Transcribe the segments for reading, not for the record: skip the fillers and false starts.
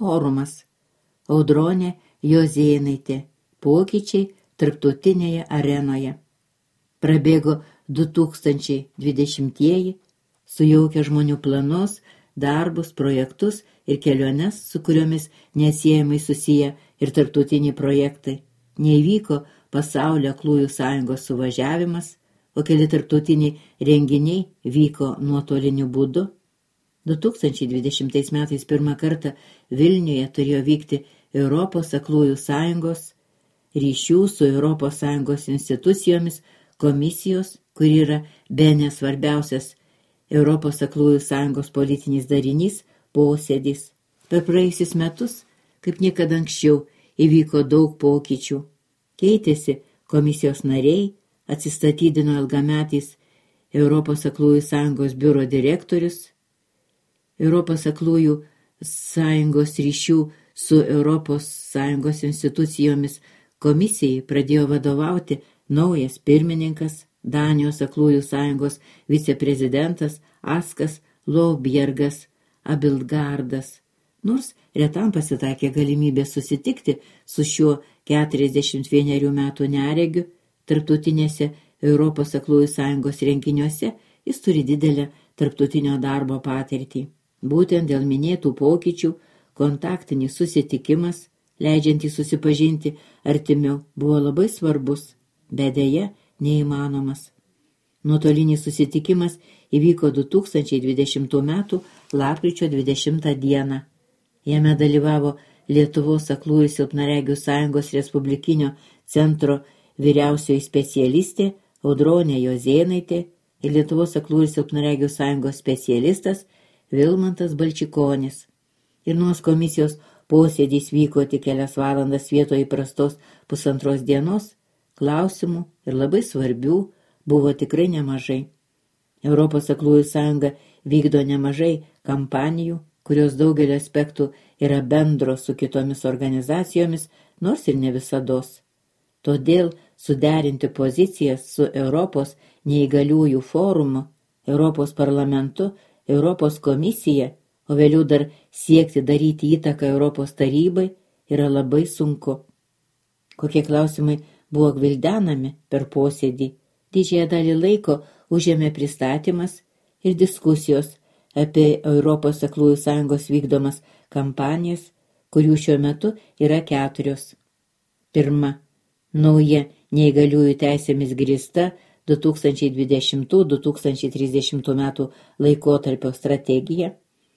forumas. Audronė Jozėnaitė. Pokyčiai tarptautinėje arenoje. Prabėgo 2020-ieji, sujaukia žmonių planus, darbus, projektus ir keliones, su kuriomis nesiejamai susiję ir tarptautiniai projektai. Neįvyko pasaulio aklųjų sąjungos suvažiavimas, o keli tarptautiniai renginiai vyko nuotoliniu būdu. 2020 metais pirmą kartą Vilniuje turėjo vykti Europos aklųjų sąjungos ryšių su Europos Sąjungos institucijomis komisijos, kur yra bene svarbiausias Europos aklųjų sąjungos politinis darinys, posėdis. Per praėjusius metus, kaip niekada anksčiau, įvyko daug pokyčių. Keitėsi komisijos nariai, atsistatydino ilgametis Europos aklųjų sąjungos biuro direktorius, Europos aklųjų sąjungos ryšių su Europos Sąjungos institucijomis komisijai pradėjo vadovauti naujas pirmininkas, Danijos aklųjų sąjungos viceprezidentas Askas Lovbjergas Abildgardas. Nors retam pasitaikė galimybė susitikti su šiuo 41 metų neregiu, tarptautinėse Europos aklųjų sąjungos renginiuose jis turi didelę tarptautinio darbo patirtį. Būtent dėl minėtų pokyčių kontaktinis susitikimas, leidžiantį susipažinti artimiau, buvo labai svarbus, bet deja neįmanomas. Nuotolinis susitikimas įvyko 2020 metų lapkričio 20 dieną. Jame dalyvavo Lietuvos aklųjų silpnaregių sąjungos respublikinio centro vyriausioji specialistė Audronė Jozėnaitė ir Lietuvos aklųjų silpnaregių sąjungos specialistas Vilmantas Balčikonis. Ir nors komisijos posėdis vyko tik kelias valandas vietoje įprastos 1,5 dienos, klausimų ir labai svarbių buvo tikrai nemažai. Europos aklųjų sąjunga vykdo nemažai kampanijų, kurios daugelio aspektų yra bendro su kitomis organizacijomis, nors ir ne visados. Todėl suderinti pozicijas su Europos neįgaliųjų forumu, Europos parlamentu, Europos komisija, o vėliau dar siekti daryti įtaką Europos tarybai yra labai sunku. Kokie klausimai buvo gvildenami per posėdį? Didžiąją dalį laiko užėmė pristatymas ir diskusijos apie Europos aklųjų sąjungos vykdomas kampanijas, kurių šiuo metu yra 4. Pirma, nauja neįgaliųjų teisėmis grįsta 2020-2030 metų laikotarpio strategija.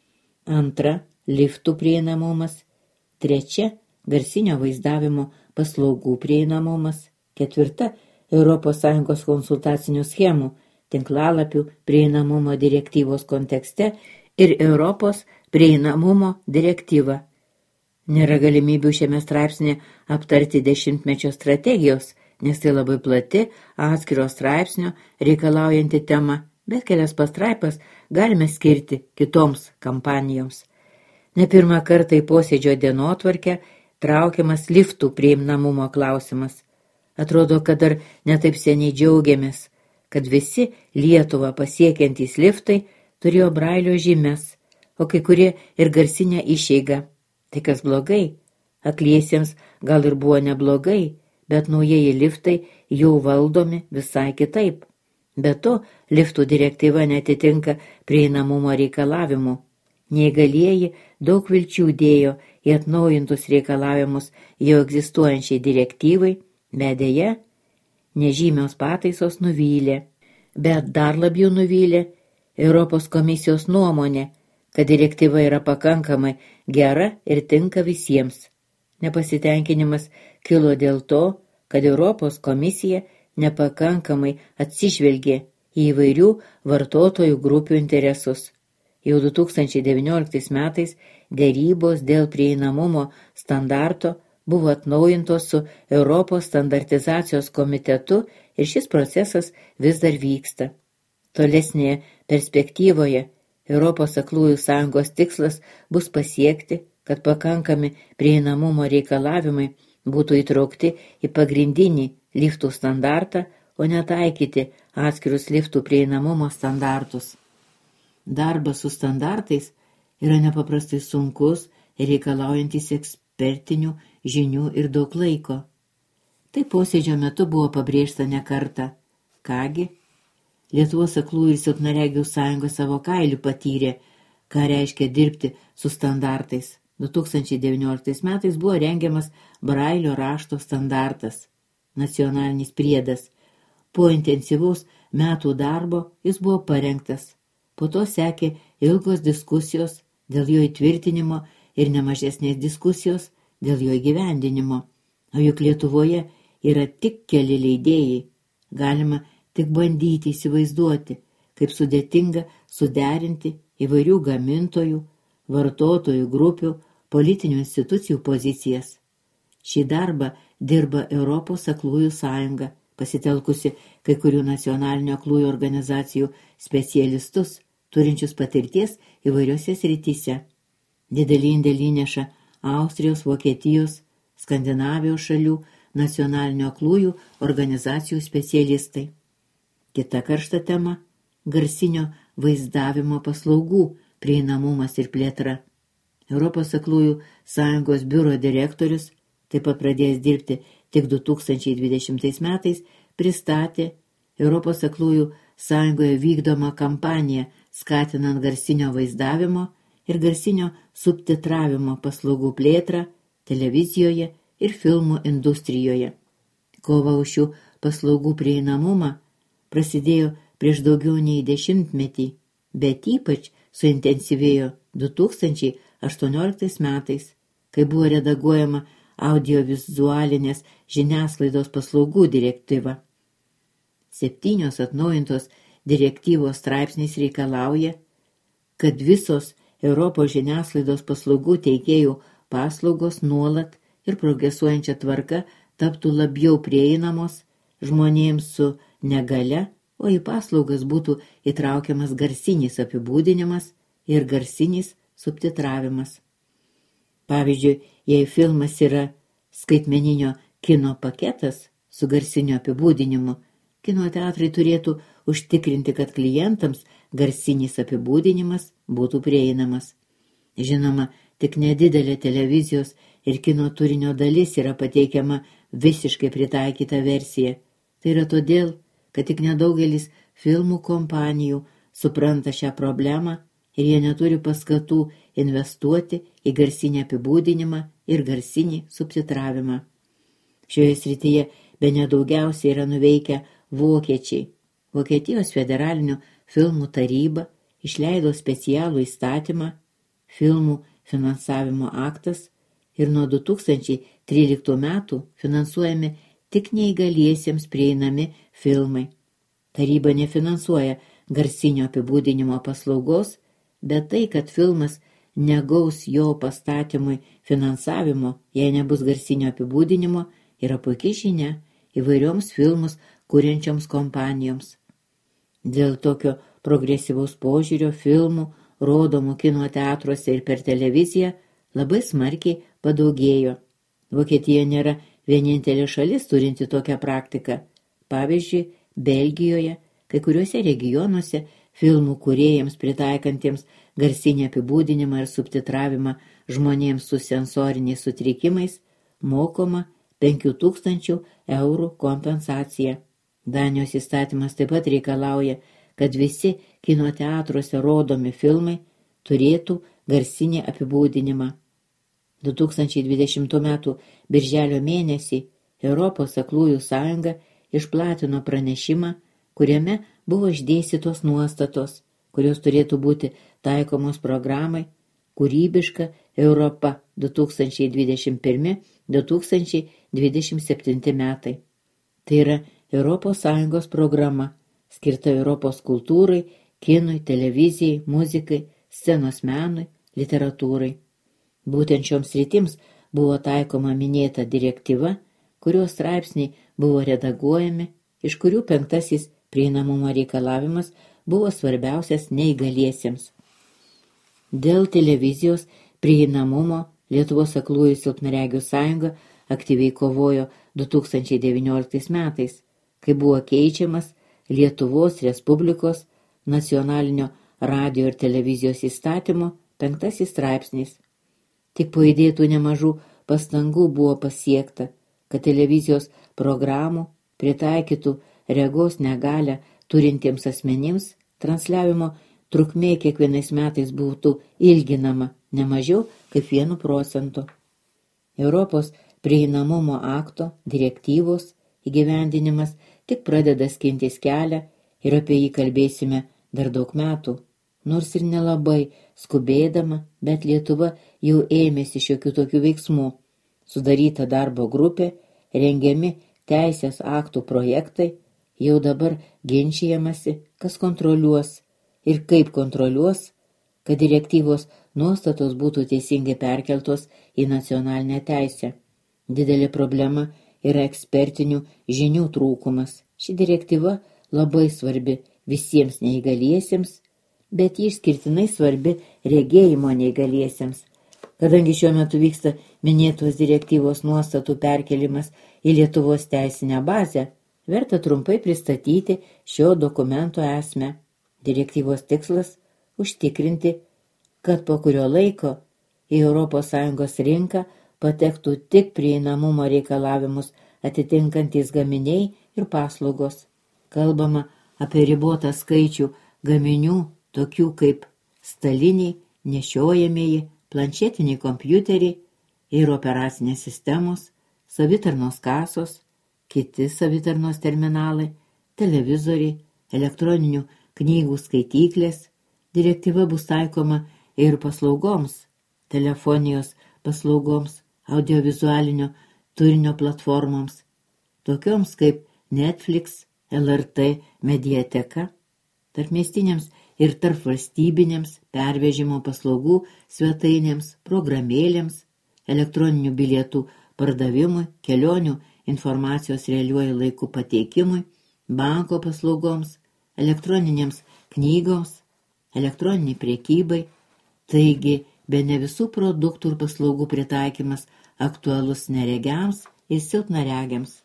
Antra, liftų prieinamumas. Trečia, garsinio vaizdavimo paslaugų prieinamumas. Ketvirta, Europos Sąjungos konsultacinių schemų, tinklalapių prieinamumo direktyvos kontekste ir Europos prieinamumo direktyva. Nėra galimybių šiame straipsnė aptarti 10-mečio strategijos, nes tai labai plati, atskiro straipsnio reikalaujanti tema, bet kelias pastraipas galime skirti kitoms kampanijoms. Ne pirmą kartą į posėdžio dienotvarkę traukiamas liftų prieinamumo klausimas. Atrodo, kad dar netaip seniai džiaugiamės, kad visi Lietuvą pasiekiantys liftai turėjo brailio žymes, o kai kurie ir garsinę išeigą. Tai kas blogai? Akliesiems gal ir buvo neblogai, bet naujieji liftai jau valdomi visai kitaip. Be to, liftų direktyva netitinka prieinamumo reikalavimų. Neįgalieji daug vilčių dėjo į atnaujintus reikalavimus jau egzistuojančiai direktyvai, bet deja, nežymios pataisos nuvylė. Bet dar labiau nuvylė Europos komisijos nuomonė, kad direktyva yra pakankamai gera ir tinka visiems. Nepasitenkinimas kilo dėl to, kad Europos komisija nepakankamai atsižvelgė į įvairių vartotojų grupių interesus. Jau 2019 metais derybos dėl prieinamumo standarto buvo atnaujintos su Europos standartizacijos komitetu ir šis procesas vis dar vyksta. Tolesnėje perspektyvoje Europos aklųjų sąjungos tikslas bus pasiekti, kad pakankami prieinamumo reikalavimai būtų įtraukti į pagrindinį liftų standartą, o netaikyti atskirus liftų prieinamumo standartus. Darbas su standartais yra nepaprastai sunkus, reikalaujantis ekspertinių žinių ir daug laiko. Tai posėdžio metu buvo pabrėžta ne kartą. Kągi, Lietuvos aklųjų ir silpnaregių sąjunga savo kailiu patyrė, ką reiškia dirbti su standartais. 2019 metais buvo rengiamas Brailio rašto standartas, nacionalinis priedas. Po intensyvaus metų darbo jis buvo parengtas. Po to sekė ilgos diskusijos dėl jo įtvirtinimo ir nemažesnės diskusijos dėl jo įgyvendinimo. O juk Lietuvoje yra tik keli leidėjai. Galima tik bandyti įsivaizduoti, kaip sudėtinga suderinti įvairių gamintojų, vartotojų grupių, politinių institucijų pozicijas. Šį darbą dirba Europos aklųjų sąjunga, pasitelkusi kai kurių nacionalinio aklųjų organizacijų specialistus, turinčius patirties įvairiose srityse. Didelį indėlį įneša Austrijos, Vokietijos, Skandinavijos šalių nacionalinio aklųjų organizacijų specialistai. Kita karšta tema – garsinio vaizdavimo paslaugų prieinamumas ir plėtra. Europos aklųjų sąjungos biuro direktorius, taip pat pradėjęs dirbti tik 2020 metais, pristatė Europos aklųjų sąjungoje vykdomą kampaniją skatinant garsinio vaizdavimo ir garsinio subtitravimo paslaugų plėtrą televizijoje ir filmų industrijoje. Kova už šių paslaugų prieinamumą prasidėjo prieš daugiau nei 10 metį, bet ypač suintensyvėjo 2018 metais, kai buvo redaguojama audiovizualinės žiniasklaidos paslaugų direktyva. 7 atnaujintos direktyvos straipsniais reikalauja, kad visos Europos žiniasklaidos paslaugų teikėjų paslaugos nuolat ir progresuojančia tvarka taptų labiau prieinamos žmonėms su negalia, o į paslaugas būtų įtraukiamas garsinis apibūdinimas ir garsinis subtitravimas. Pavyzdžiui, jei filmas yra skaitmeninio kino paketas su garsiniu apibūdinimu, kino teatrai turėtų užtikrinti, kad klientams garsinis apibūdinimas būtų prieinamas. Žinoma, tik nedidelė televizijos ir kino turinio dalis yra pateikiama visiškai pritaikyta versija. Tai yra todėl, kad tik nedaugelis filmų kompanijų supranta šią problemą ir jie neturi paskatų investuoti į garsinį apibūdinimą ir garsinį subtitravimą. Šioje srityje bene daugiausiai yra nuveikę vokiečiai. Vokietijos federalinių filmų taryba išleido specialų įstatymą filmų finansavimo aktas ir nuo 2013 metų finansuojami tik neįgaliesiems prieinami filmai. Taryba nefinansuoja garsinio apibūdinimo paslaugos, bet tai, kad filmas negaus jo pastatymui finansavimo, jei nebus garsinio apibūdinimo, yra puikiai žinia įvairioms filmus kuriančioms kompanijoms. Dėl tokio progresyvaus požiūrio filmų, rodomų kino teatruose ir per televiziją, labai smarkiai padaugėjo. Vokietija nėra vienintelė šalis turinti tokią praktiką. Pavyzdžiui, Belgijoje, kai kuriuose regionuose filmų kūrėjams pritaikantiems garsinį apibūdinimą ir subtitravimą žmonėms su sensoriniais sutrikimais mokoma 5000 eurų kompensacija. Danijos įstatymas taip pat reikalauja, kad visi kino teatruose rodomi filmai turėtų garsinį apibūdinimą. 2020 m. birželio mėnesį Europos aklųjų sąjunga išplatino pranešimą, kuriame buvo išdėstytos nuostatos, kurios turėtų būti taikomos programai Kūrybiška Europa 2021-2027 metai. Tai yra Europos Sąjungos programa, skirta Europos kultūrai, kinui, televizijai, muzikai, scenos menui, literatūrai. Būtent šioms sritims buvo taikoma minėta direktyva, kurios straipsniai buvo redaguojami, iš kurių 5 prieinamumo reikalavimas buvo svarbiausias neįgaliesiems. Dėl televizijos prieinamumo Lietuvos aklųjų silpnaregių sąjunga aktyviai kovojo 2019 metais, kai buvo keičiamas Lietuvos Respublikos nacionalinio radijo ir televizijos įstatymo 5 straipsnis. Tik po įdėtų nemažų pastangų buvo pasiekta, kad televizijos programų pritaikytų regos negalią turintiems asmenims transliavimo trukmė kiekvienais metais būtų ilginama ne mažiau kaip 1%. Europos prieinamumo akto direktyvos įgyvendinimas tik pradeda skintis kelią ir apie jį kalbėsime dar daug metų. Nors ir nelabai skubėdama, bet Lietuva jau ėmėsi šiokių tokių veiksmų. Sudaryta darbo grupė, rengiami teisės aktų projektai, jau dabar ginčijamasi, kas kontroliuos ir kaip kontroliuos, kad direktyvos nuostatos būtų teisingai perkeltos į nacionalinę teisę. Didelė problema yra ekspertinių žinių trūkumas. Ši direktyva labai svarbi visiems neįgaliesiems, bet ji išskirtinai svarbi regėjimo neįgaliesiems. Kadangi šiuo metu vyksta minėtos direktyvos nuostatų perkelimas į Lietuvos teisinę bazę, verta trumpai pristatyti šio dokumento esmę. Direktyvos tikslas – užtikrinti, kad po kurio laiko į ES rinką patektų tik prieinamumo reikalavimus atitinkantys gaminiai ir paslaugos. Kalbama apie ribotą skaičių gaminių, tokių kaip staliniai, nešiojamieji, planšetiniai kompiuteriai ir operacinės sistemos, savitarnos kasos, kiti savitarnos terminalai, televizoriai, elektroninių knygų skaityklės. Direktyva bus taikoma ir paslaugoms, telefonijos paslaugoms, audiovizualinio turinio platformoms, tokioms kaip Netflix, LRT mediateka, tarpmiestiniams ir tarpvalstybinėms pervežimo paslaugų svetainėms, programėlėms, elektroninių bilietų pardavimui, kelionių informacijos realiuoju laiku pateikimui, banko paslaugoms, elektroninėms knygoms, elektroniniai prekybai. Taigi, bene visų produktų ir paslaugų pritaikymas aktualus neregiams ir silpnaregiams.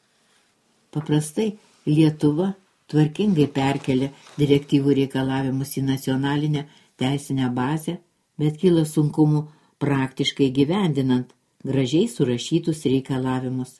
Paprastai Lietuva tvarkingai perkelia direktyvų reikalavimus į nacionalinę teisinę bazę, bet kyla sunkumų praktiškai gyvendinant gražiai surašytus reikalavimus.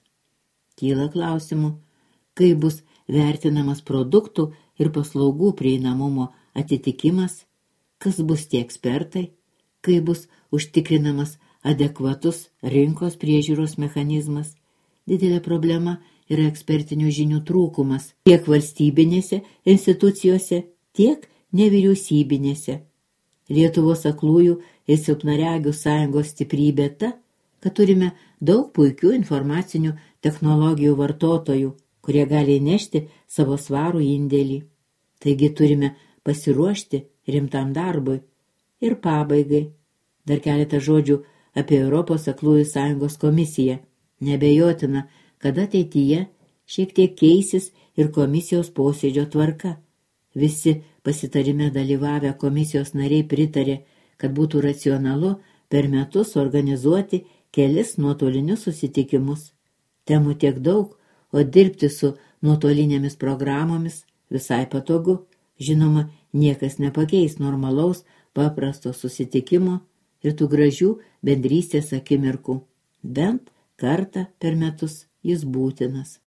Kyla klausimų, kaip bus vertinamas produktų ir paslaugų prieinamumo atitikimas, kas bus tie ekspertai, kaip bus užtikrinamas adekvatus rinkos priežiūros mechanizmas. Didelė problema yra ekspertinių žinių trūkumas tiek valstybinėse institucijose, tiek nevyriausybinėse. Lietuvos aklųjų ir silpnaregių sąjungos stiprybė ta, kad turime daug puikių informacinių technologijų vartotojų, kurie gali įnešti savo svarų indėlį. Taigi turime pasiruošti rimtam darbui. Ir pabaigai dar keletą žodžių apie Europos aklųjų sąjungos komisiją. Nebejotina, kad ateityje šiek tiek keisis ir komisijos posėdžio tvarka. Visi pasitarime dalyvavę komisijos nariai pritarė, kad būtų racionalu per metus organizuoti kelis nuotolinius susitikimus. Temų tiek daug, o dirbti su nuotolinėmis programomis visai patogu. Žinoma, niekas nepakeis normalaus, paprasto susitikimo ir tų gražių bendrystės akimirkų. Bent kartą per metus jis būtinas.